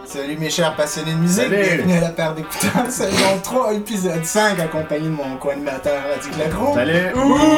Salut mes chers passionnés de musique, bienvenue à la paire d'écoutants, saison 3, épisode 5, accompagné de mon co-animateur Adi Lacroix. Salut!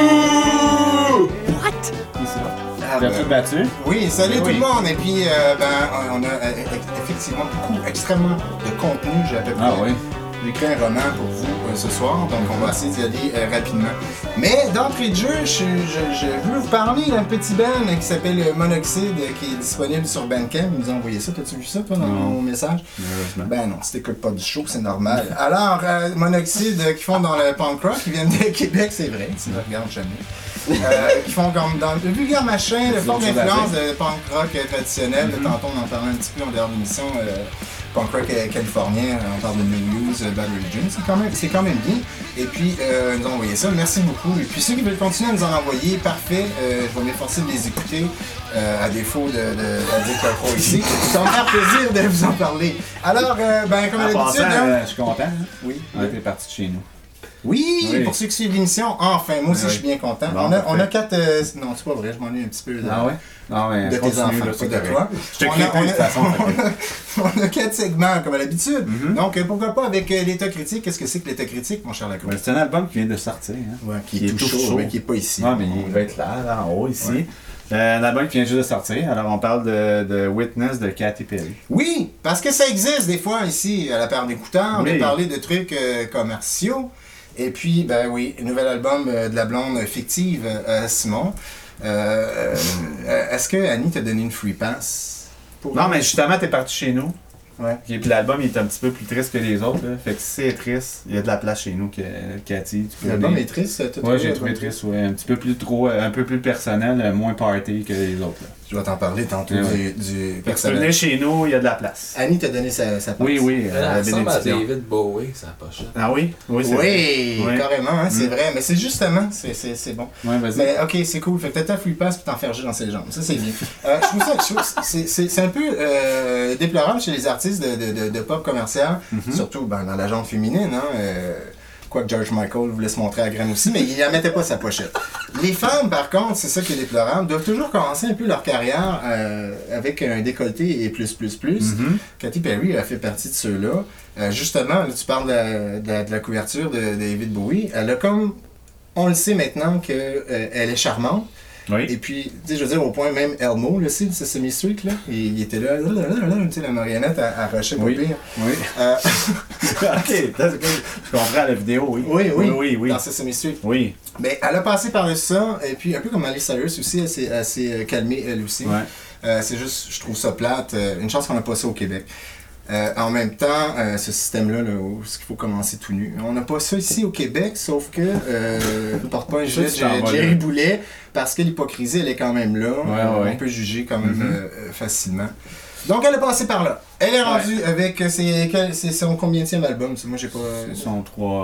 Ouh! What? Qui ça? Ah, T'as tout battu? Oui, salut Oui, tout oui. le monde, et puis on a effectivement extrêmement de contenu, j'ai à peu près. Ah oui? J'ai écrit un roman pour vous ce soir, donc on va essayer d'y aller rapidement. Mais d'entrée de jeu, je veux vous parler d'un petit band qui s'appelle Monoxide, qui est disponible sur Bandcamp. Ils nous ont envoyé ça. T'as-tu vu ça, toi, dans mon message? Ben non, si t'écoutes pas du show, c'est normal. Alors, Monoxide, qui font dans le punk rock, qui viennent de Québec, c'est vrai, tu ne regardes jamais. Qui font comme dans le vulgaire machin, le fort d'influence de punk rock traditionnel. Tantôt, on en parlait un petit peu en dehors de l'émission. Punk rock californien, on parle de New Use, Bad Religion, c'est quand même bien. Et puis, nous ont envoyé ça, merci beaucoup. Et puis, ceux qui veulent continuer à nous en envoyer, parfait, je vais m'efforcer de les écouter, à défaut de dire Lacroix ici. Ça va me faire plaisir de vous en parler. Alors, comme à l'habitude... Je suis content, hein? Oui. On était parti de chez nous. Oui, pour ceux qui suivent l'émission, enfin, moi aussi je suis bien content. Bon, on a 4... non, c'est pas vrai, je m'ennuie un petit peu Ah ouais? Non, mais de tes enfants, pas de toi. Je te crée plus de toute façon. On a 4 segments, comme à l'habitude. Donc, pourquoi pas avec l'état critique? Qu'est-ce que c'est que l'état critique, mon cher Lacroix? C'est un album qui vient de sortir. Hein? Ouais, qui est tout chaud, mais qui n'est pas ici. Non, mais il va être là, en haut, ici. Ouais. Un album qui vient juste de sortir. Alors, on parle de Witness de Katy Perry. Oui, parce que ça existe des fois ici, à la paire d'écouteurs, Oui. de parler de trucs commerciaux. Et puis, ben oui, nouvel album de la blonde fictive, Simon. Est-ce que Annie t'a donné une free pass? Non, mais justement, t'es parti chez nous. Ouais. Et puis l'album il est un petit peu plus triste que les autres. Là. Fait que si c'est triste, il y a de la place chez nous, Cathy. L'album est triste, tout. Ouais, j'ai trouvé triste, ouais. Un petit peu plus un peu plus personnel, moins party que les autres. Là. Je vais t'en parler tantôt du Fait que tu personnel. venais chez nous, il y a de la place. Annie t'a donné sa passe. Oui, Elle la ressemble à bénédiction. David Bowie, sa pochette. Ah oui? Oui, c'est Oui, vrai. carrément, hein, c'est vrai. Mais c'est justement, c'est bon. Ouais, vas-y. Mais ok, c'est cool. Fait que t'as ta free pass puis t'en faire dans ses jambes. Ça, c'est bien. Je trouve ça, c'est un peu déplorable chez les artistes de pop commercial, surtout dans la genre féminine. Hein, quoique George Michael voulait se montrer à graine aussi, mais il la mettait pas sa pochette. Les femmes, par contre, c'est ça qui est déplorable, doivent toujours commencer un peu leur carrière avec un décolleté et plus. Katy Perry a fait partie de ceux-là. Justement, là, tu parles de la couverture de David Bowie. Elle a comme... On le sait maintenant qu'elle est charmante. Oui. Et puis, tu sais, je veux dire, au point même Elmo, là, c'est Sesame Street, là, il était là, tu sais, la marionnette à rusher pas pire. Oui. Ok, je comprends la vidéo, oui. Oui, dans Sesame Street. Oui. Mais elle a passé par-dessus ça, et puis un peu comme Miley Cyrus aussi, elle s'est calmée elle aussi. Ouais. C'est juste, je trouve ça plate. Une chance qu'on a pas ça au Québec. En même temps, ce système-là, là, où il faut commencer tout nu. On n'a pas ça ici au Québec, sauf que ne porte pas un gilet de Jerry Boulet, parce que l'hypocrisie, elle est quand même là. Ouais. On peut juger quand même facilement. Donc, elle est passée par là. Elle est rendue avec c'est son combienième album? Moi, j'ai pas... C'est son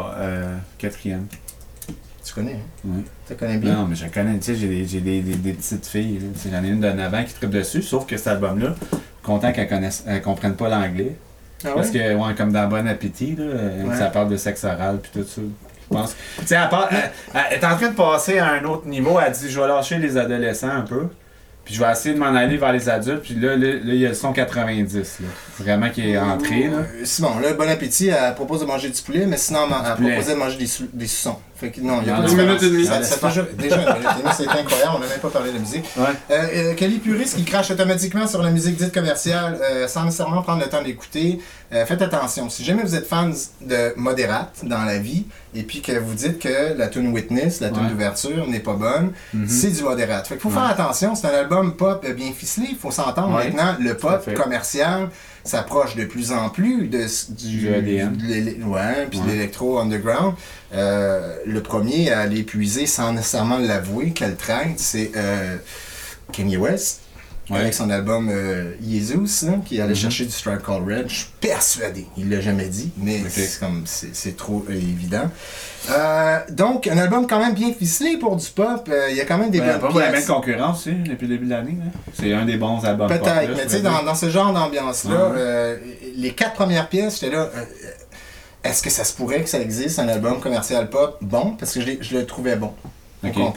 4e. Tu connais, hein? Oui. Tu connais bien? Non, mais je connais, tu sais, j'ai des petites filles. Là. J'en ai une de 9 ans qui tripe dessus, sauf que cet album-là, content qu'elle comprenne pas l'anglais. Ah Parce ouais? que, ouais, comme dans Bon Appétit, là, ça parle de sexe oral puis tout ça. Je pense. Tu sais, elle est en train de passer à un autre niveau. Elle dit, je vais lâcher les adolescents un peu. Puis je vais essayer de m'en aller vers les adultes. Puis là, il y a le son 90, là. Vraiment qui est entré, là. Simon, là, Bon Appétit, elle propose de manger du poulet, mais sinon, elle proposait de manger des suçons. Fait que non, il y a pas de minute et demie. Ça déjà, une minute et demie, c'est incroyable, on n'a même pas parlé de musique. Ouais. Kelly Puriste qui crache automatiquement sur la musique dite commerciale, sans nécessairement prendre le temps d'écouter. Faites attention, si jamais vous êtes fans de modérate dans la vie, et puis que vous dites que la tune Witness, la tune d'ouverture, n'est pas bonne, c'est du modérate. Fait qu'il faut faire attention, c'est un album pop bien ficelé, il faut s'entendre maintenant, le pop commercial s'approche de plus en plus du EDM. Puis de l'électro underground. Le premier à l'épuiser sans nécessairement l'avouer qu'elle traîne, c'est Kanye West. Avec son album Jesus, là, qui allait chercher du Stripe Called Red. Je suis persuadé, il l'a jamais dit, mais c'est trop évident. Donc, un album quand même bien ficelé pour du pop. Il y a quand même des bonnes pas pièces. la même concurrence, aussi, depuis le début de l'année. Là. C'est un des bons albums pop. Peut-être, mais tu sais, dans ce genre d'ambiance-là, les 4 premières pièces, j'étais là... est-ce que ça se pourrait que ça existe, un album commercial pop bon? Parce que je le trouvais bon, au complet.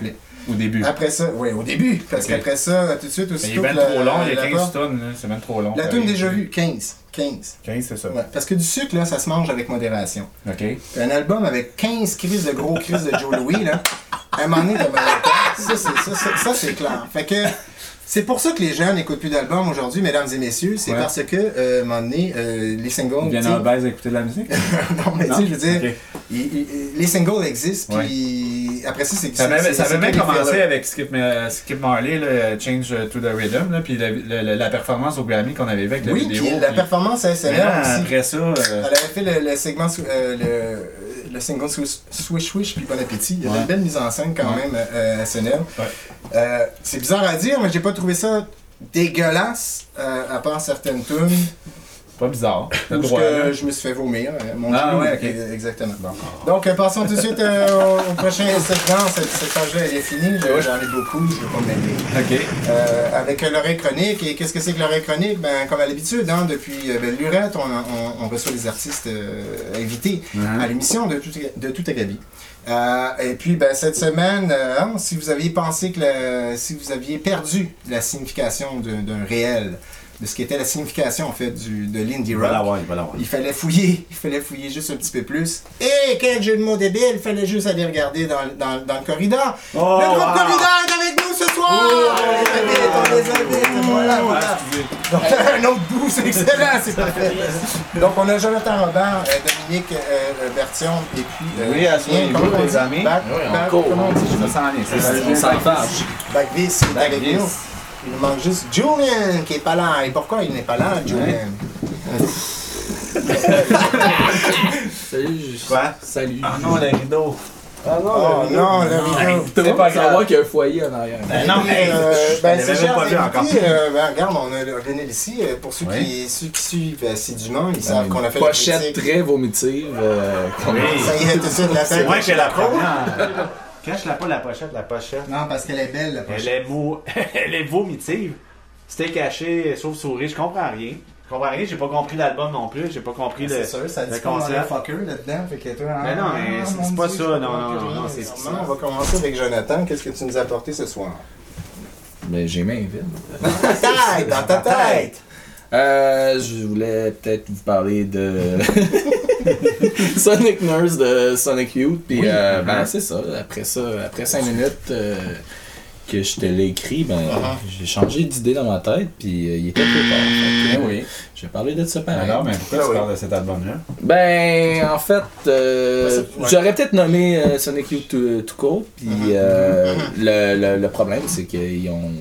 Au début. Après ça, oui, au début. Parce qu'après ça, tout de suite, il est bien trop long, il y a 15 tonnes, c'est même trop long. La tune déjà vue, 15. 15, c'est ça. Ouais, parce que du sucre, là, ça se mange avec modération. OK. Un album avec 15 crises de gros crises de Joe Louis, là, à un moment donné, ça, c'est clair. Fait que c'est pour ça que les jeunes n'écoutent plus d'albums aujourd'hui, mesdames et messieurs. C'est parce que, à un moment donné, les singles... Ils viennent en base à écouter de la musique? Non, mais tu sais, je veux dire, les singles existent, puis après ça, c'est... Ça avait même commencé avec Skip Marley, là, Change to the Rhythm, là, puis la performance au Grammy qu'on avait vu avec la vidéo. Oui, puis la performance à SNL aussi. Après ça... Elle avait fait le segment... le single Swish Swish puis Bon Appétit. Il y avait une belle mise en scène quand même à SNL. C'est bizarre à dire, mais j'ai pas trouvé ça dégueulasse, à part certaines tunes. Pas bizarre. Parce que je me suis fait vomir. Mon genou, ouais, ok. Exactement. Bon. Donc, passons tout de suite au prochain segment. Cette page-là, elle est finie. J'en ai beaucoup, je ne veux pas m'aider. OK. Avec l'oreille chronique. Et qu'est-ce que c'est que l'oreille chronique? Ben, comme à l'habitude, hein, depuis Lurette, on reçoit des artistes invités à l'émission de Tout Acabit. Et puis, ben, cette semaine, si vous aviez pensé si vous aviez perdu la signification d'un réel, de ce qui était la signification en fait de l'indie rock. Il fallait fouiller juste un petit peu plus. Et quel jeu de mots débile, il fallait juste aller regarder dans le corridor. Le groupe Corridor est avec nous ce soir! On les invite, voilà. Donc, un autre bout, c'est excellent, c'est parfait. Donc, on a Jonathan Robert, Dominique Bertion, et puis... comment les amis? Comment on dit? Ça s'en fâche. Backvis est avec nous. Il nous manque juste Julian qui est pas là. Et pourquoi il n'est pas là, Julian? Salut. Quoi? Salut. Ah non, le rideau. Non, le rideau. Tu peux pas savoir qu'il y a un foyer en arrière. Non, mais si j'ai pas vu encore. Regarde, on a Lionel ici. Pour ceux qui suivent assidûment, ils savent qu'on a fait la pochette critique. très vomitive. Ça y est, tout de suite, la tête. C'est moi qui ai la première. Cache-la pas la pochette. Non, parce qu'elle est belle, la pochette. Elle est vomitive. C'était caché, sauf souris, je comprends rien. J'ai pas compris l'album non plus, j'ai pas compris le concept. C'est sûr, ça dit fucker là-dedans, fait que toi... Mais non, mais c'est pas ça, non, c'est ça. On va commencer avec Jonathan. Qu'est-ce que tu nous as apporté ce soir? Mais j'ai main vide. Dans ta tête! Je voulais peut-être vous parler de Sonic Nurse de Sonic Youth. Puis c'est ça. Après 5 minutes que je te l'ai écrit, j'ai changé d'idée dans ma tête. Puis il était trop tard. Oui. Je vais parler de ça pareil. Alors, mais pourquoi tu parles de cet album-là? Ben, en fait, j'aurais peut-être nommé Sonic Youth tout court. Puis le problème, c'est qu'ils ont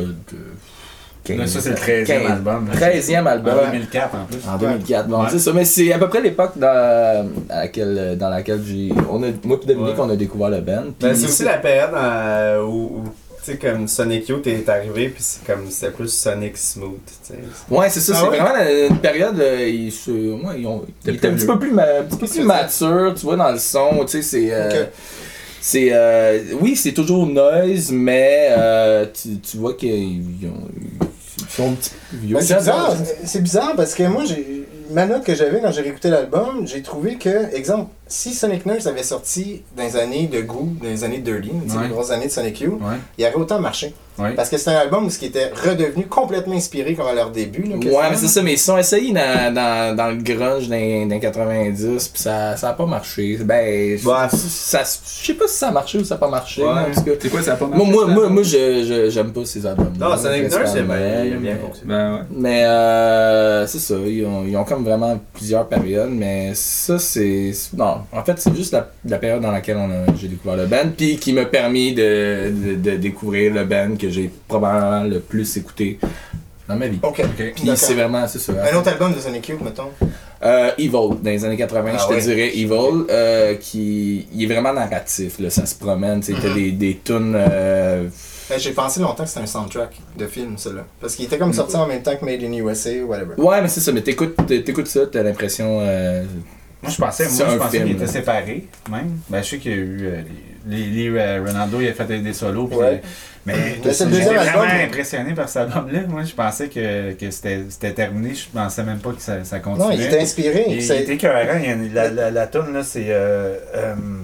Là, ça, c'est le 13e album. 13e album. En 2004, en plus. En 2004, bon, c'est ça. Mais c'est à peu près l'époque dans laquelle moi et Dominique, on a découvert le band. Ben, c'est aussi la période où tu sais, comme Sonic Youth est arrivé, puis c'était plus Sonic Smooth, tu sais. Ouais, c'est ça. C'est vraiment une période, ils étaient un petit peu plus matures, tu vois, dans le son. Tu sais, oui, c'est toujours noise, mais tu vois qu'ils sont un petit peu vieux. C'est bizarre parce que moi, ma note que j'avais quand j'ai réécouté l'album, j'ai trouvé que, exemple, si Sonic Nurse avait sorti dans les années de Goo, dans les années Dirty, les grosses années de Sonic Youth, il aurait autant marché. Ouais. Parce que c'était un album où ce qui était redevenu complètement inspiré comme à leur début. Là, ouais, mais c'est ça, mais ils se sont essayés dans le grunge dans 90, puis ça a pas marché. Ben, je sais pas si ça a marché ou ça a pas marché. Ouais. Parce que, c'est quoi, ça a pas marché? Moi j'aime pas ces albums. Non, Sonic Nurse, il a bien fonctionné. Ben ouais. Mais c'est ça, ils ont comme vraiment plusieurs périodes, mais ça c'est... Non, en fait c'est juste la période dans laquelle j'ai découvert le band, puis qui m'a permis de découvrir le band que j'ai probablement le plus écouté dans ma vie. Ok. Puis c'est vraiment, c'est ça. Un autre album de Sonic Youth, mettons? Evil, dans les années 80, je te dirais Evil, qui il est vraiment narratif, là, ça se promène, tu sais, t'as des tunes... J'ai pensé longtemps que c'était un soundtrack de film, celui-là. Parce qu'il était comme sorti en même temps que Made in USA ou whatever. Ouais, mais c'est ça, mais t'écoutes ça, t'as l'impression... Moi, je pensais qu'il était séparé, même. Ben, je sais qu'il y a eu... Ronaldo, il a fait des solos. Puis, mais j'étais vraiment impressionné par cet album-là. Moi, je pensais que c'était terminé. Je pensais même pas que ça continuait. Non, il était inspiré. Il était écœurant. La tune là, c'est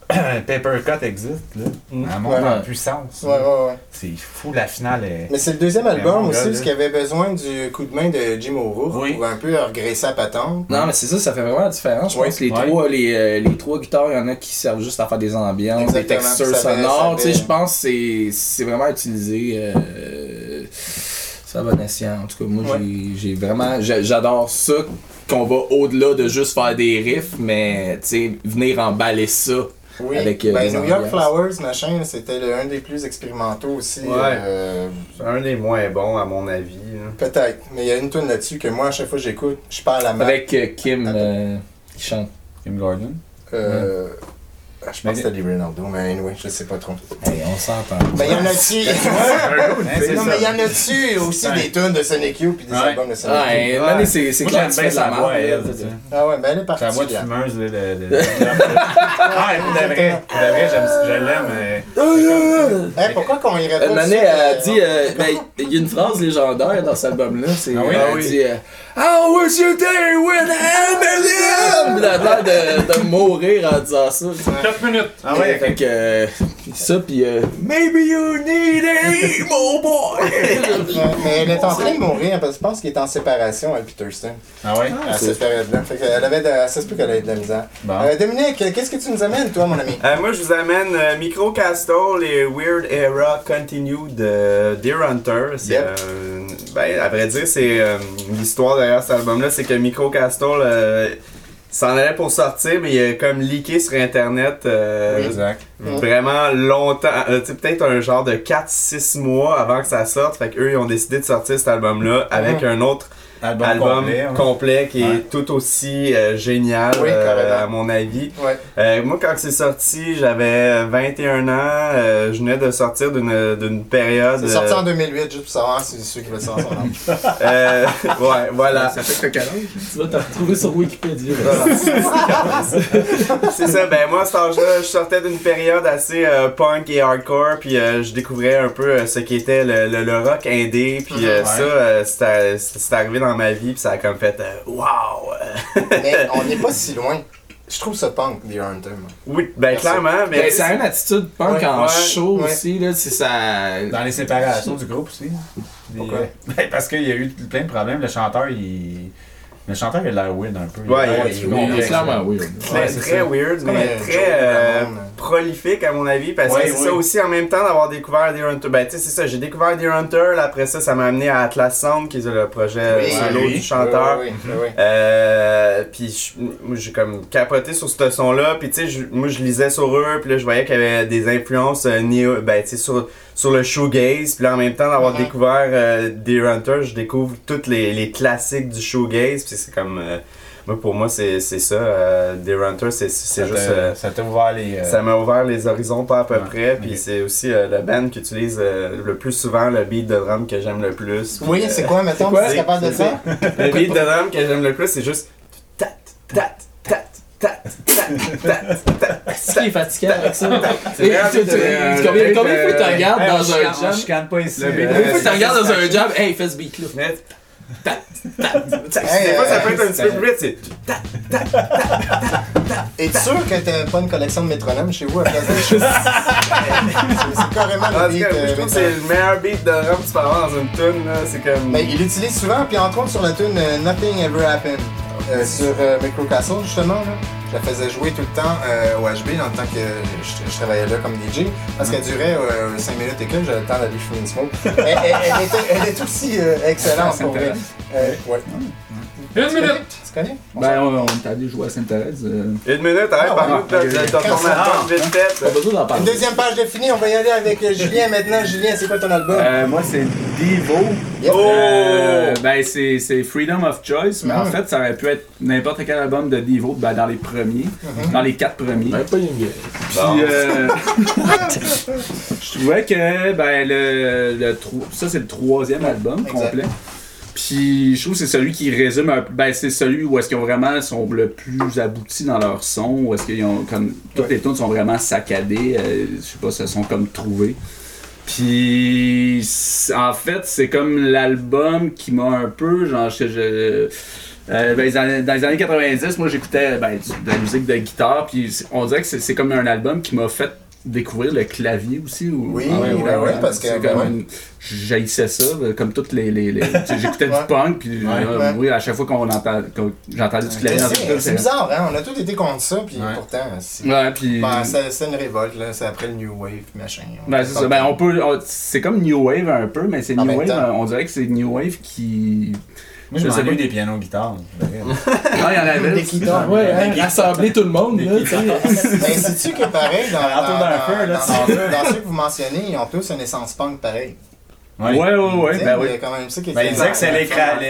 Paper Cut existe, là. Un monde en puissance. Ouais. C'est fou, la finale est... Mais c'est le deuxième album bon aussi, gars, parce qu'il avait besoin du coup de main de Jim O'Rourke pour un peu regresser la patente. Non, mais c'est ça fait vraiment la différence. Je pense que les trois guitares, il y en a qui servent juste à faire des ambiances, des textures sonores. Tu sais, je pense que c'est vraiment utilisé ça va escient. En tout cas, moi, j'ai vraiment... J'adore ça, qu'on va au-delà de juste faire des riffs, mais, tu sais, venir emballer ça. Oui, avec, New York Flowers, machin, c'était un des plus expérimentaux aussi. C'est un des moins bons, à mon avis. Peut-être, mais il y a une tune là-dessus que moi, à chaque fois que j'écoute, je parle à ma... Avec Kim qui chante. Kim Gordon? Je pense que c'était Lee Ronaldo, mais anyway, je sais pas trop. Hey, on s'entend. Mais il y en a-tu... Non, mais il y en a-tu aussi des tunes de Sonic Youth puis des albums de Sonic Youth? Ouais, c'est clair que tu fais la voix, elle. Ah ouais, ben elle est partie. La voix de fumeuse, je l'aime. Pourquoi qu'on irait pas... Manet a dit... Il y a une phrase légendaire dans cet album-là, c'est... Elle dit... How was your day with Eminem? Il a l'air de mourir en disant ça. 4 minutes. Ah ouais, fait que ça, pis Maybe you need a more boy. Mais elle est en train de mourir parce que je pense qu'il est en séparation avec Peterson. Ah ouais? À cette période-là. Fait qu'elle avait ça se peut qu'elle ait de la misère. Bon. Dominique, qu'est-ce que tu nous amènes, toi, mon ami? Moi, je vous amène Microcastle et Weird Era Continued de Deer Hunter. À vrai dire, c'est l'histoire derrière cet album-là, c'est que Microcastle s'en allait pour sortir, mais il a comme leaké sur internet vraiment longtemps, peut-être un genre de 4-6 mois avant que ça sorte. Fait qu'eux, ils ont décidé de sortir cet album-là avec un autre album complet qui est tout aussi génial, à mon avis. Moi, quand c'est sorti, j'avais 21 ans. Je venais de sortir d'une période... C'est sorti en 2008, juste pour savoir si c'est ceux qui veulent savoir son nom. Ouais, voilà. Ça fait que quel âge? Tu vas te retrouver sur Wikipédia. C'est ça, moi, à cet âge-là, je sortais d'une période assez punk et hardcore, puis je découvrais un peu ce qu'était le rock indé, puis c'est arrivé dans ma vie, puis ça a comme fait wow! Mais on n'est pas si loin. Je trouve ça punk, Deer Hunter. Oui, clairement, mais... ça a une attitude punk en show aussi, là, c'est ça... Dans les séparations du groupe aussi. Pourquoi? Parce qu'il y a eu plein de problèmes, le chanteur, il a l'air weird un peu. Il est clairement weird. C'est très weird, mais très prolifique à mon avis, parce que c'est ça aussi en même temps d'avoir découvert Deer Hunter. Tu sais, c'est ça, j'ai découvert Deer Hunter, là, après ça m'a amené à Atlas Sound, qui est le projet solo du chanteur. Puis moi j'ai comme capoté sur ce son-là, puis tu sais, moi je lisais sur eux, puis là je voyais qu'il y avait des influences sur le shoegaze, puis là en même temps d'avoir découvert Deer Hunter, je découvre tous les classiques du shoegaze, puis c'est comme pour moi c'est ça, Deer Hunter c'est juste ça t'a ouvert les ça m'a ouvert les horizons pas à peu près, puis c'est aussi le band qui utilise le plus souvent le beat de drum que j'aime le plus. Oui, c'est quoi mettons, tu es capable de ça? Le beat de drum que j'aime le plus, c'est juste tat tat tat tat tat tat. C'est qui est fatigué avec ça? Combien de fois tu regardes dans un jam? Je canne pas ici. Combien de fois tu regardes dans un jam? Hey, fais ce beat là. Des fois ça peut être un petit peu plus vite, c'est Es-tu sûr que t'as pas une collection de métronomes chez vous à place de choses? C'est carrément le beat. Je trouve que c'est le meilleur beat de drum que tu peux avoir dans une tune, là. C'est comme... Ben, il l'utilise souvent, puis entre autres sur la tune Nothing Ever Happened. Sur Microcastle, justement, là. Je la faisais jouer tout le temps au HB dans le temps que je travaillais là comme DJ, parce qu'elle durait 5 minutes et que j'avais le temps d'aller fumer une smoke. Elle est aussi excellente pour vrai. Ouais. 1 minute! Tu connais? Ben, on est allé jouer à Sainte-Thérèse. 1 minute, par contre, t'as ton album vite fait. Pas besoin d'en parler. Une deuxième page de fini, on va y aller avec Julien maintenant. Julien, c'est quoi ton album? Moi, c'est Devo. Ben, c'est Freedom of Choice, mais en fait, ça aurait pu être n'importe quel album de Devo dans les premiers, dans les 4 premiers. Ben, pas une Puis, je trouvais que ça, c'est le 3e album complet. Puis je trouve que c'est celui qui résume c'est celui où est-ce qu'ils sont le plus aboutis dans leur son, où est-ce qu'ils ont comme toutes les tunes sont vraiment saccadées, je sais pas, se sont comme trouvées. Puis en fait, c'est comme l'album qui m'a un peu genre Dans les années 90, moi j'écoutais de la musique de guitare, puis on dirait que c'est comme un album qui m'a fait découvrir le clavier aussi. Oui, parce que j'haïssais ça, comme toutes les j'écoutais du punk, puis oui, à chaque fois j'entendais du clavier. C'est bizarre, hein? On a tous été contre ça, puis pourtant, c'est une révolte, là. C'est après le New Wave, machin. C'est ça. C'est comme New Wave un peu, mais c'est New Wave, on dirait que c'est New Wave qui... Moi, je m'ennuie des pianos-guitares. Il y en avait. Des guitares. Assembler tout le monde. Là, sais-tu que pareil, dans ceux que vous mentionnez, ils ont tous une essence punk pareil. Ouais. Il y a quand même ça qui est il disait que c'est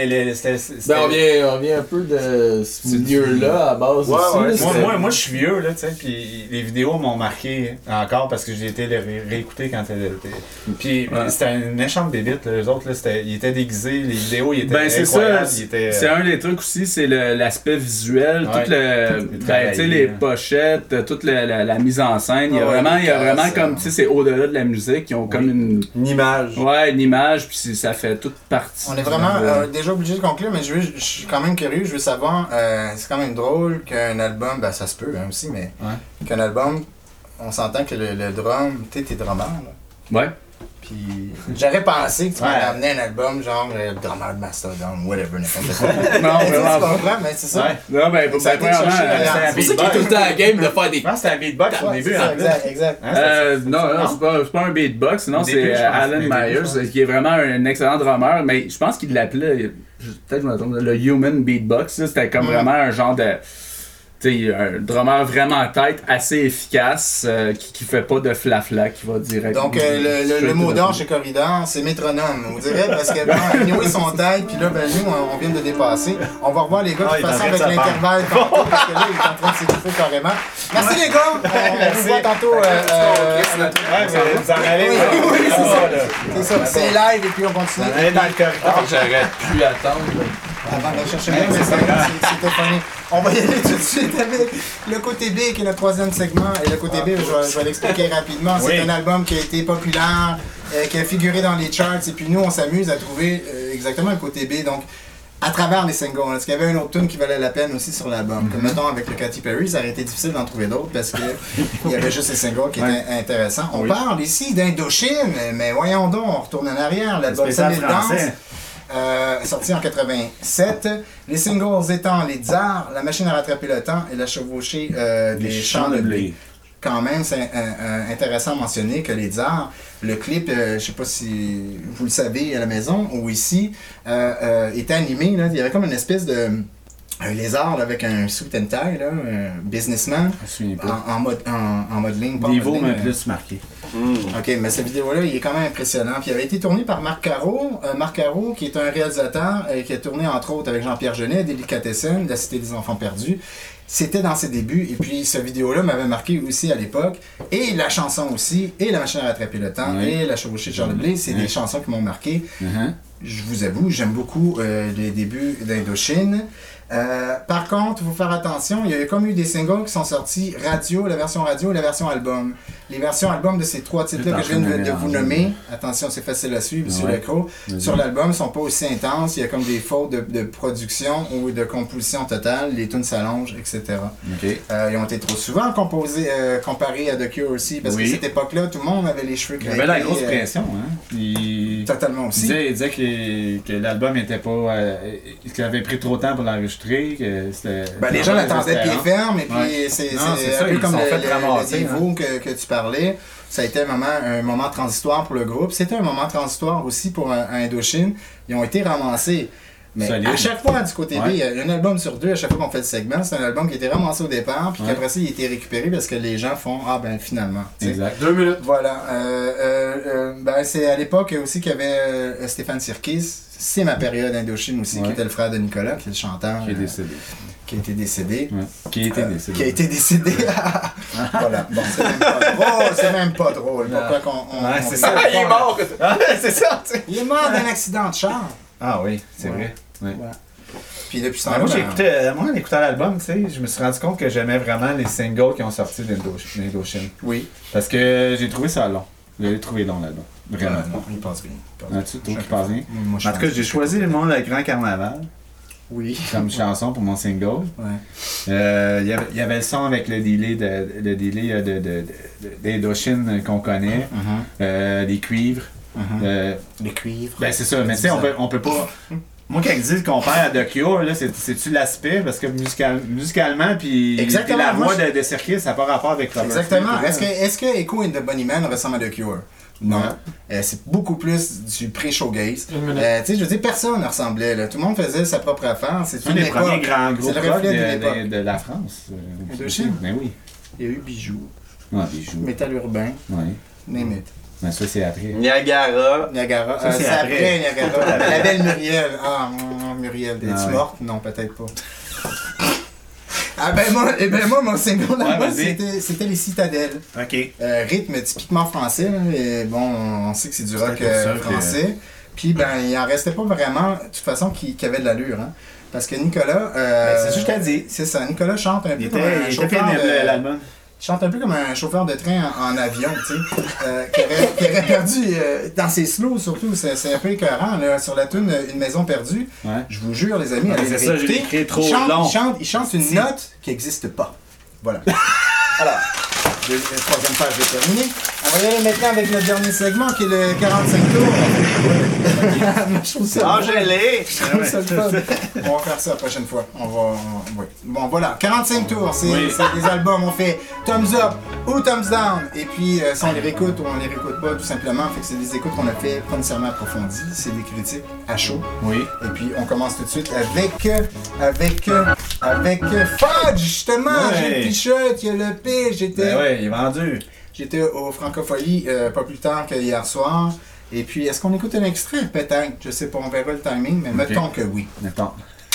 on vient un peu de ce milieu-là à base aussi. Moi, je suis vieux, là, tu sais, puis les vidéos m'ont marqué encore parce que j'ai été les réécouter quand elles étaient. Puis c'était une méchante bébite, les autres, là, ils étaient déguisés, les vidéos, ils étaient incroyables. C'est un des trucs aussi, c'est l'aspect visuel, tout les pochettes, toute la mise en scène. Il y a vraiment comme, tu sais, c'est au-delà de la musique, ils ont comme une image. Ouais, une image, puis ça fait toute partie. On est vraiment déjà obligé de conclure, mais je suis quand même curieux, je veux savoir, c'est quand même drôle qu'un album, ça se peut aussi, mais qu'un album, on s'entend que le drum, t'es drummer, là. Ouais. Puis j'aurais pensé que tu m'avais amené un album genre le drummer de Mastodon, whatever, n'importe quoi. Non, tu comprends, mais c'est ça. Non, mais c'est pour ça qu'il est tout le temps à la game de faire des... C'était un beatbox au début. Exact. Non, c'est pas un beatbox, sinon c'est Alan Myers, qui est vraiment un excellent drummer, mais je pense qu'il l'appelait, peut-être je me trompe, le Human Beatbox, c'était comme vraiment un genre de... T'sais, un drummer vraiment en tête, assez efficace, qui fait pas de flafla, qui va direct. Donc, le mot d'or chez Corridor, c'est métronome, on dirait, parce que nous, ils sont tête, puis là, nous, on vient de dépasser. On va revoir les gars, de toute façon, avec l'intervalle tantôt, parce que là, il est en train de s'étouffer carrément. Merci les gars! On vous voit tantôt. Vous en allez. Oui, c'est ça. C'est live, et puis on continue. On est dans le corridor. J'arrête plus attendre. Avant de chercher c'était funny. On va y aller tout de suite avec le côté B qui est le troisième segment. Et le côté B, je vais l'expliquer rapidement. C'est un album qui a été populaire, qui a figuré dans les charts. Et puis nous, on s'amuse à trouver exactement le côté B. Donc, à travers les singles. Est-ce qu'il y avait un autre tune qui valait la peine aussi sur l'album? Comme mettons avec le Katy Perry, ça aurait été difficile d'en trouver d'autres parce qu'il y avait juste les singles qui étaient intéressants. On parle ici d'Indochine, mais voyons donc, on retourne en arrière. L'album Samil Dance. Sorti en 87. Les singles étant Les Tsars, La Machine à rattraper le temps et La chevauchée des champs de blé. Quand même, c'est intéressant à mentionner que Les Tsars, le clip, je sais pas si vous le savez à la maison ou ici, était animé. Là, il y avait comme une espèce de... un lézard là, avec un suit and tie, là, un businessman, en mode ligne. Niveau m'a plus marqué. Ok, mais cette vidéo-là, il est quand même impressionnant. Puis il avait été tourné par Marc Caro. Marc Caro, qui est un réalisateur qui a tourné entre autres avec Jean-Pierre Jeunet, Délicatessen, La Cité des Enfants Perdus. C'était dans ses débuts. Et puis cette vidéo-là m'avait marqué aussi à l'époque. Et la chanson aussi, et La Machine à rattraper le temps, et La chevauchée de Charles Blé, c'est des chansons qui m'ont marqué. Je vous avoue, j'aime beaucoup les débuts d'Indochine. Par contre, il faut faire attention, il y a comme eu des singles qui sont sortis radio, la version radio et la version album. Les versions album de ces trois titres-là que je viens de vous nommer, attention, c'est facile à suivre sur l'écran, sur l'album, ne sont pas aussi intenses, il y a comme des fautes de production ou de composition totale, les tunes s'allongent, etc. Ils ont été trop souvent comparés à The Cure aussi, parce que cette époque-là, tout le monde avait les cheveux crépus. Il y avait la grosse pression, hein? Totalement aussi. Il disait que l'album était pas... qu'il avait pris trop de temps pour l'enregistrer. Que c'était les gens l'attendaient pied ferme et puis c'est un peu comme le niveau que tu parlais. Ça a été un moment transitoire pour le groupe. C'était un moment transitoire aussi pour Indochine. Ils ont été ramassés. Mais à chaque fois, du côté B, il y a un album sur deux, à chaque fois qu'on fait le segment, c'est un album qui a été ramassé au départ, puis qu'après ça, il a été récupéré parce que les gens font « Ah, ben finalement. » Exact. 2 minutes. Voilà. C'est à l'époque aussi qu'il y avait Stéphane Sirkis. C'est ma période Indochine aussi, qui était le frère de Nicolas, qui est le chanteur. Qui est décédé. Qui a été décédé. Qui a été décédé. Qui a été décédé. Voilà. Bon, c'est même pas drôle. C'est même pas drôle. Pourquoi qu'on. C'est ça. Il est mort. C'est ça. Il est mort d'un accident de char. Ah oui, c'est vrai. Ouais. Puis depuis ce temps-là. Moi, en écoutant l'album, tu sais, je me suis rendu compte que j'aimais vraiment les singles qui ont sorti d'Indochine. Oui. Parce que j'ai trouvé ça long. J'ai trouvé long l'album. Vraiment. Non, il passe bien. Tu trouves qu'il passe bien? En tout cas, j'ai choisi le monde avec Grand Carnaval. Oui. comme chanson pour mon single. Ouais. Il y avait le son avec le delay d'Indochine qu'on connaît, les cuivres. Les cuivres. Ben c'est ça, mais tu sais, on peut pas. Moi, quand ils disent qu'on perd à The Cure, là, c'est-tu l'aspect? Parce que musicalement, puis la voix de Circus, ça n'a pas rapport avec Robert Exactement. Smith. Est-ce que Echo and the Bunnymen ressemble à The Cure? Non. C'est beaucoup plus du pré-showgaze. Tu sais, je veux dire, personne ne ressemblait. Là. Tout le monde faisait sa propre affaire. C'est un des premiers grands groupes rock de la France. Indochine? Ben oui. Il y a eu Bijoux. Ouais, Bijoux. Métal urbain. Oui. Name it. Ben ça, c'est après. Niagara. Niagara. C'est après Niagara. La belle Muriel. Ah, Muriel. Es-tu morte? Non, peut-être pas. Ah ben moi, mon single là-bas, c'était les Citadelles. OK. Rythme typiquement français. Là, et bon, on sait que c'est du rock français. Puis ben, il en restait pas vraiment, de toute façon, qui avait de l'allure. Hein. Parce que Nicolas... c'est ça que je t'ai dit. C'est ça, Nicolas chante un peu comme un chauffeur l'album. Chante un peu comme un chauffeur de train en avion, tu sais, qui aurait perdu, dans ses slows surtout, c'est un peu écœurant, là, sur la tune Une maison perdue. Ouais. Je vous jure, les amis, allez c'est ça, j'ai écrit trop long. Il chante une note qui n'existe pas. Voilà. Alors, la troisième page est terminée. On va y aller maintenant avec notre dernier segment qui est le 45 tours. Je trouve ça Angélé! Je trouve ça le fun. On va faire ça la prochaine fois. Oui. Bon, voilà. 45 tours, c'est des albums. On fait thumbs up ou thumbs down. Et puis, si on les réécoute ou on les réécoute pas, tout simplement. Fait que c'est des écoutes qu'on a fait pas nécessairement approfondies. C'est des critiques à chaud. Oui. Et puis, on commence tout de suite avec Fudge, justement. J'ai le t-shirt, il y a le P. Il est vendu. J'étais au Francophonie pas plus tard que hier soir. Et puis, est-ce qu'on écoute un extrait? Peut-être. Je sais pas, on verra le timing, mais mettons que oui. Mettons.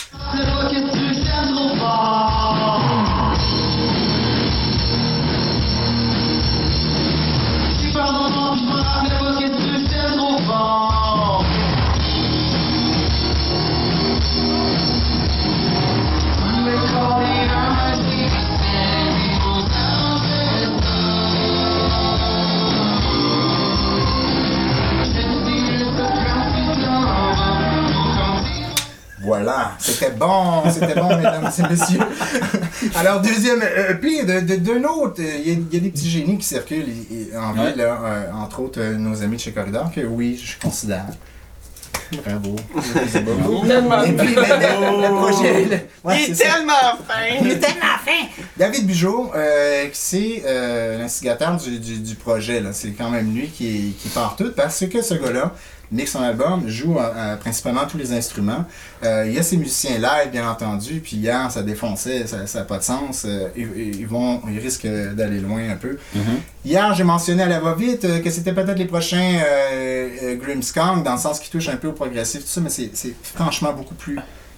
Voilà, c'était bon, mesdames et messieurs. Alors, deuxième EP d'un autre, il y a des petits génies qui circulent en ville, là, entre autres nos amis de chez Corridor, que oui, je considère. Bravo. Tellement et puis, le projet... il est tellement fin! David Bugeaud, c'est l'instigateur du projet. Là. C'est quand même lui qui part tout, parce que ce gars-là mixe son album, joue principalement tous les instruments. Il y a ses musiciens live, bien entendu, puis hier, ça défonçait, ça n'a pas de sens. Ils risquent d'aller loin un peu. Hier, j'ai mentionné à la va-vite que c'était peut-être les prochains Grimmskong, dans le sens qui touche un peu au progressif, tout ça, mais c'est franchement beaucoup plus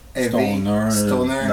stoner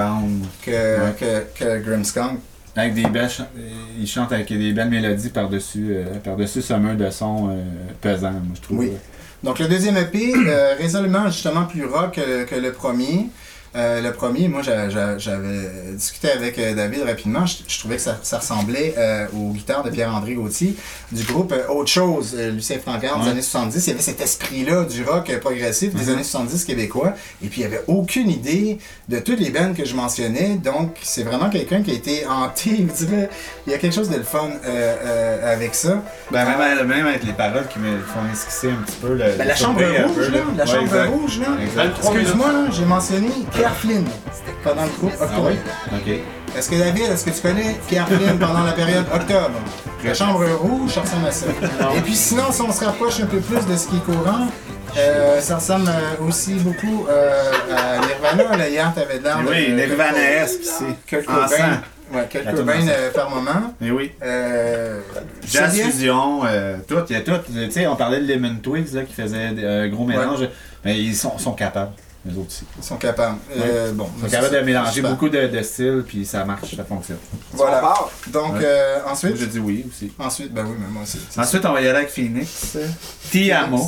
que Grimmskong. Avec des belles ils chantent avec des belles mélodies par-dessus ce mur de son pesant, moi, je trouve. Oui. Donc le deuxième EP, résolument justement plus rock que le premier. Le premier, moi j'avais discuté avec David rapidement, je trouvais que ça ressemblait aux guitares de Pierre-André Gauthier du groupe Autre Chose, Lucien Francaire des années 70. Il y avait cet esprit-là du rock progressif des années 70 québécois, et puis il n'y avait aucune idée de toutes les bands que je mentionnais, donc c'est vraiment quelqu'un qui a été hanté, je dirais. Il y a quelque chose de le fun avec ça. Ben, même avec les paroles qui me font esquisser un petit peu la chambre rouge, là. La chambre rouge, là. Excuse-moi, là, j'ai mentionné Pierre Flynn pendant le groupe Octobre. OK. Est-ce que David, est-ce que tu connais Pierre Flynn pendant la période Octobre? La chambre rouge, ça ressemble à ça. Et puis sinon, si on se rapproche un peu plus de ce qui est courant, ça ressemble aussi beaucoup à Nirvana. Là, hier, t'avais de l'air de... Oui, Nirvana-esque, c'est Kurt Cobain. Ouais, Kurt Cobain par moment. Mais oui. Jazz Fusion, tout, il y a tout. Tu sais, on parlait de Lemon Twigs là, qui faisait un gros mélange. Mais ils sont capables. Les autres aussi. Ils sont capables. Bon, ils sont capables de mélanger beaucoup de styles, puis ça marche, ça fonctionne. Voilà. Donc, ensuite. Je dis oui aussi. Ensuite, ben oui, mais moi aussi. Ensuite, on va y aller avec Phoenix. Ti Amo.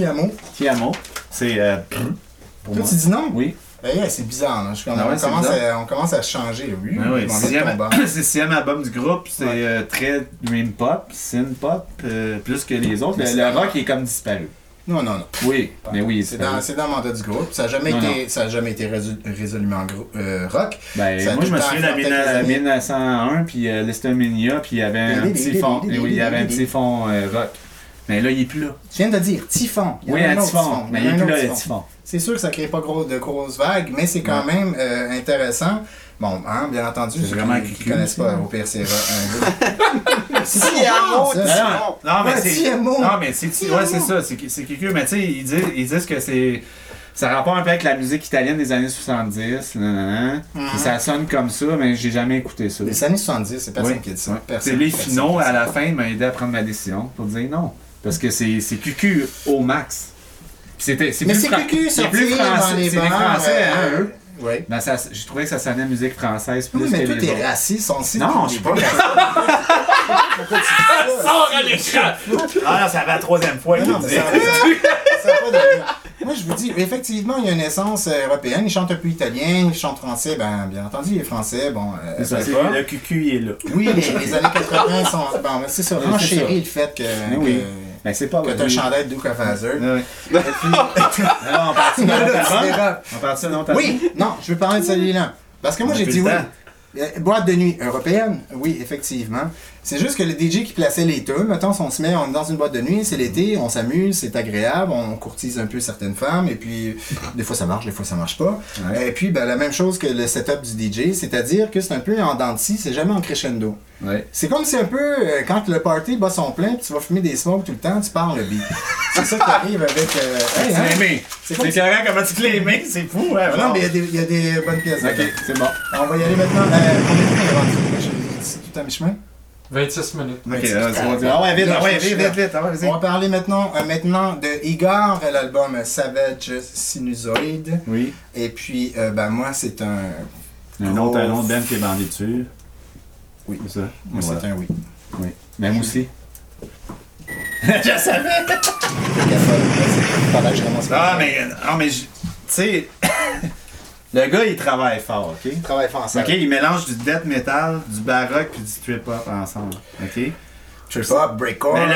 C'est. Pour moi. Tu dis non? Oui. Ben, yeah, c'est bizarre. Là. On commence à changer. Oui, c'est le sixième album du groupe. C'est très dream pop, synth pop, plus que les autres. Le rock est comme disparu. Non. Oui, mais oui. C'est dans le mandat du groupe. Ça n'a jamais été résolument rock. Ben, moi, je me souviens de 1901, puis Listomania, puis il y avait un petit fond. Oui, il y avait un petit fond rock. Mais là, il n'est plus là. Tu viens de dire Typhon. Oui, un Typhon. Mais il n'est plus là, le Typhon. C'est sûr que ça ne crée pas de grosses vagues, mais c'est quand même intéressant. Bon, hein, bien entendu, ceux qui ne connaissent pas, au pire, c'est c'est TMO, non, mais c'est ça, c'est QQ, mais tu sais, ils disent que ça a rapport un peu avec la musique italienne des années 70, puis ça sonne comme ça, mais j'ai jamais écouté ça. Les années 70, c'est personne qui dit ça. C'est les finaux, à la fin, m'a aidé à prendre ma décision pour dire non, parce que c'est QQ au max. Mais c'est QQ, c'est plus français, c'est les Français, eux. Oui. Ben j'ai trouvé que ça sonnait musique française plus mais que toi, t'es raciste, on le sait. Non, je suis pas raciste. Sors à l'écran! Ah non, ça va la troisième fois qu'il dit. Moi, je vous dis, effectivement, il y a une essence européenne. Ils chantent un peu italien, ils chantent français. Ben, bien entendu, il est français. Bon, le QQ, il est là. Oui, les années 80 sont... Bon, c'est ça, renchérir le fait que... Mais c'est pas que t'as un chandail de Duke of Hazzard. Oui. On partit de l'autre. Oui, non, je veux parler de celui-là. Parce que moi, j'ai dit oui. Boîte de nuit européenne, oui, effectivement. C'est juste que le DJ qui plaçait les tunes, mettons, on est dans une boîte de nuit, c'est l'été, on s'amuse, c'est agréable, on courtise un peu certaines femmes, et puis des fois ça marche, des fois ça marche pas. Ouais. Et puis, ben, la même chose que le setup du DJ, c'est-à-dire que c'est un peu en dents de scie, c'est jamais en crescendo. Ouais. C'est comme si un peu, quand le party bat son plein, puis tu vas fumer des smokes tout le temps, tu parles le beat. C'est ça qui arrive avec... C'est carrément comment tu te les mains, c'est fou. Ouais, non, mais il y a des bonnes pièces. Ok, c'est bon. On va y aller maintenant. Combien de temps on est rendu? Tout à mi-chemin? 26 minutes. Ok, vite. On va parler maintenant de Igor, l'album Savage Sinusoid. Oui. Et puis, moi, c'est un autre band qui est bandé dessus. Oui. C'est ça. Moi, c'est un oui. Oui. Même aussi. Je savais! mais tu sais, le gars, il travaille fort, OK? Il travaille fort ensemble. OK, il mélange du death metal, du baroque puis du trip-hop ensemble, OK? Trip-hop, breakcore... Mais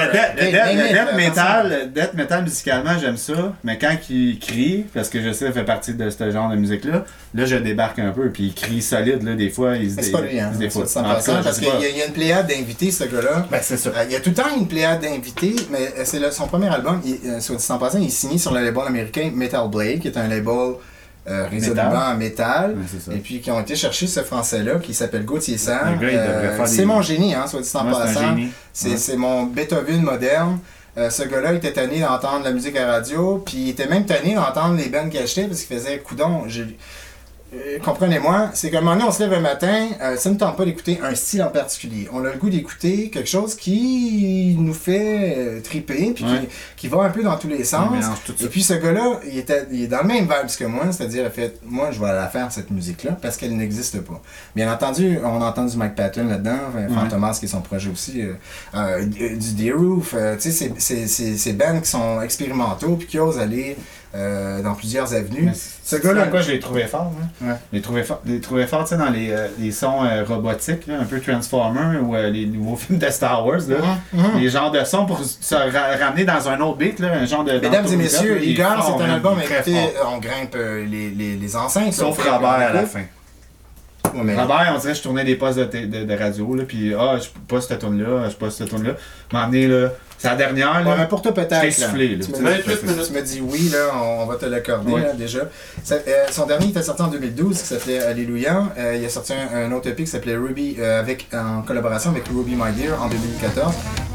le death metal, musicalement, j'aime ça, mais quand il crie, parce que je sais, il fait partie de ce genre de musique-là, là, je débarque un peu, puis il crie solide, là, des fois, il se c'est pas lui, hein? Des fois, parce qu'il y a une pléiade d'invités, ce gars-là. Ben, c'est ça. Il y a tout le temps une pléiade d'invités, mais c'est son premier album, soit dit en passant, il est signé sur le label américain Metal Blade, qui est un label... résolument en métal, et puis qui ont été chercher ce français-là qui s'appelle Gauthier Serre. C'est mon génie, hein, soit dit en passant. C'est mon Beethoven moderne. Ce gars-là était tanné d'entendre la musique à radio, puis il était même tanné d'entendre les bands qu'il achetait parce qu'il faisait coudon. Comprenez-moi, c'est qu'à un moment donné, on se lève un matin, ça ne tente pas d'écouter un style en particulier. On a le goût d'écouter quelque chose qui nous fait triper, puis qui va un peu dans tous les sens. Et puis ce gars-là, il est dans le même vibe que moi, c'est-à-dire, moi, je vais la faire, cette musique-là, parce qu'elle n'existe pas. Bien entendu, on entend du Mike Patton là-dedans, Fantomas qui est son projet aussi, du Deer Roof, tu sais, ces bands qui sont expérimentaux, puis qui osent aller... dans plusieurs avenues. Ce gars-là, je l'ai trouvé fort. Hein? Ouais. Je l'ai trouvé fort dans les sons robotiques, là, un peu Transformers ou les nouveaux films de Star Wars. Là. Les genres de sons pour se ramener dans un autre beat, là, un genre de... Mesdames et messieurs, Igor, c'est un album, écoutez, on grimpe les enceintes. Sauf Robert à la fin. Ouais, Robert, on dirait que je tournais des postes de radio, là, puis je passe cette tourne-là, m'emmener là. C'est la dernière, là. Ouais, pour toi, peut-être. Soufflé, là. Tu m'as dit oui, là, on va te l'accorder, là, déjà. Son dernier, il était sorti en 2012, qui s'appelait Alléluia. Il a sorti un autre EP qui s'appelait Ruby, en collaboration avec Ruby My Dear, en 2014.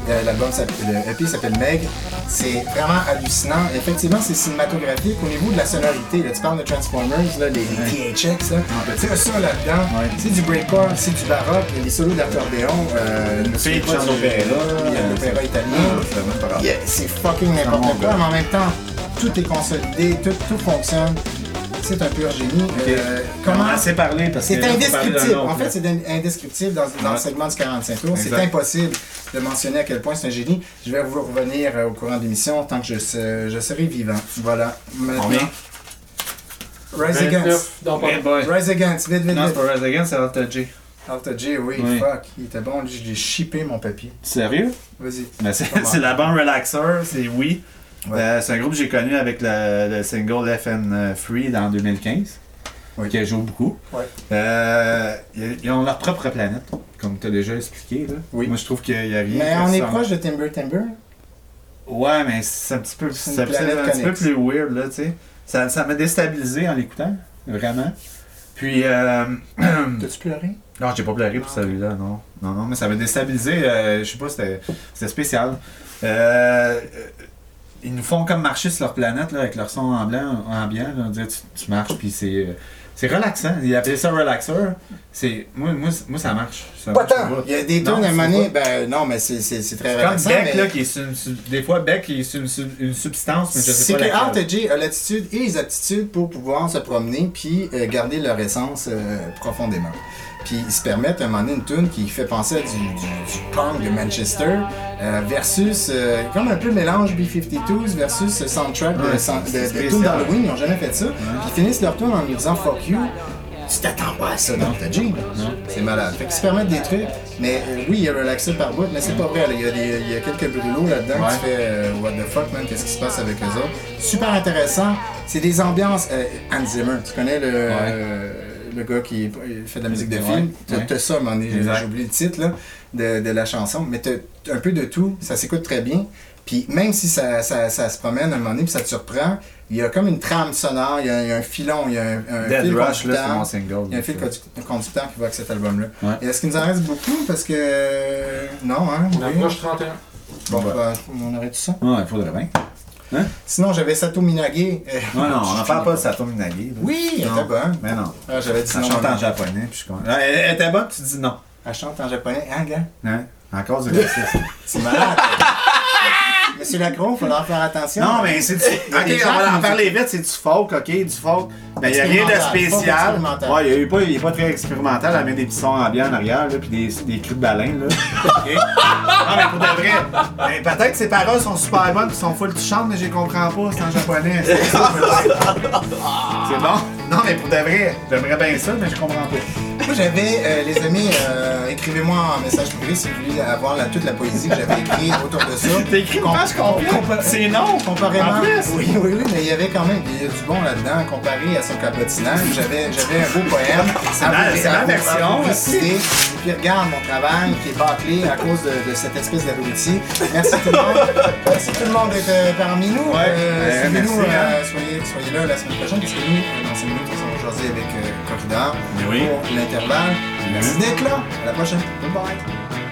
Le EP s'appelle Meg. C'est vraiment hallucinant. Effectivement, c'est cinématographique. Au niveau de la sonorité, là, tu parles de Transformers, là, les THX, là. Tu sais, ça là-dedans, c'est du breakcore, c'est du baroque, les solos d'accordéon, c'est du chant d'opéra, il y a l'opéra italien. C'est fucking n'importe quoi, mais en même temps, tout est consolidé, tout fonctionne. C'est un pur génie. Comment assez parler parce que c'est indescriptible. En fait, c'est indescriptible dans le segment du 45 tours. C'est impossible de mentionner à quel point c'est un génie. Je vais vous revenir au courant de l'émission tant que je serai vivant. Voilà. Maintenant. Rise Against. Rise Against, vite. Non, c'est pas Rise Against, c'est Alta J. Alta J, oui, fuck. Il était bon, j'ai shippé mon papier. Sérieux? Vas-y. C'est la bonne relaxer, c'est oui. Ouais. C'est un groupe que j'ai connu avec le single FN Free en 2015. Oui. Qui joue beaucoup. Ouais. Ils ont leur propre planète, comme tu as déjà expliqué. Là. Oui. Moi, je trouve qu'il n'y a rien. Mais on est proche de Timber. Ouais, mais c'est un petit peu, C'est une planète un petit peu connexe. plus weird, là, tu sais. Ça m'a déstabilisé en l'écoutant, vraiment. Puis, T'as-tu pleuré? non, j'ai pas pleuré pour celui-là, non. Non, mais ça m'a déstabilisé, je sais pas, c'était spécial. Ils nous font comme marcher sur leur planète, là, avec leur son ambiant, là, on dirait tu marches, puis c'est relaxant. Ils appellent ça relaxeur. Moi, ça marche. Ça Pas marche tant. pas. Il y a des Non, tunes à c'est maner, pas. non, mais c'est très C'est comme relaxant. Beck, mais... là, qui est des fois, Beck, qui est sur une substance, mais je sais C'est pas que laquelle. RTG a l'attitude et les aptitudes pour pouvoir se promener puis garder leur essence profondément. Puis ils se permettent à un moment donné une tune qui fait penser à du punk de Manchester versus comme un peu mélange B-52s versus ce soundtrack de tune d'Halloween. Ils n'ont jamais fait ça. Puis ils finissent leur tune en nous disant fuck you. Tu t'attends pas à ça dans ta jean. C'est malade. Fait qu'ils se permettent des trucs. Mais oui, il y a relaxé par bout, mais c'est pas vrai. Là. Il y a quelques brûlots là-dedans qui fait what the fuck, man, qu'est-ce qui se passe avec eux autres. Super intéressant. C'est des ambiances. Hans Zimmer, tu connais le gars qui fait de la musique de film. T'as ça, à un moment donné, j'ai oublié le titre là, de la chanson. Mais t'as un peu de tout. Ça s'écoute très bien. Puis même si ça se promène à un moment donné puis ça te surprend, il y a comme une trame sonore, il y a un filon, il y a un Dead fil Rush, là, c'est mon conducteur. single. Il y a un fil conducteur qui va avec cet album-là. Ouais. Et est-ce qu'il nous en reste beaucoup? Parce que... Non, hein? On Oui. approche 31. Bon, on aurait tout ça. Ouais, il faudrait bien. Sinon, j'avais Sato Minage. Non, on n'en parle pas de Sato Minage. Oui, elle Non. était bonne. Mais non. Ah, j'avais dit Elle non. chante en mais- japonais, puis je suis content. Elle était bonne, tu dis non. Elle chante en japonais. Hein, gars? Hein? Encore du racisme. C'est malade. Monsieur Lacroix, il faudra faire attention. Non, mais c'est du. y a des Ok, gens on va qui en nous parler vite, c'est du folk, ok? Du folk. Mais il n'y a rien de Expérimental, spécial. folk expérimental. Ouais, il n'est pas très expérimental. Elle met des petits sons ambiants en arrière, là, puis des cris de baleine, là. Ok? Non, mais pour de vrai. Mais peut-être que ses paroles sont super bonnes, puis sont full touchantes, mais je les comprends pas, c'est en japonais. C'est ça, c'est bon? Non, mais pour de vrai, j'aimerais bien ça, mais je comprends pas. Moi, j'avais, les amis, écrivez-moi en message privé si vous voulez avoir toute la poésie que j'avais écrite autour de ça. T'as écrit une page complète? C'est non! Comparément, En plus? oui, mais il y avait quand même il y a du bon là-dedans comparé à son cabotinage. J'avais un beau poème. C'est ma version. Et puis regarde mon travail qui est bâclé à cause de cette espèce d'abruti. Merci tout le monde. Merci tout le monde d'être parmi nous. Suivez-nous, merci, soyez là la semaine prochaine parce que nous, dans 5 minutes, on va jaser avec Corridor Mais oui. pour l'intervalle. Merci d'être là. À la prochaine. Bye bye.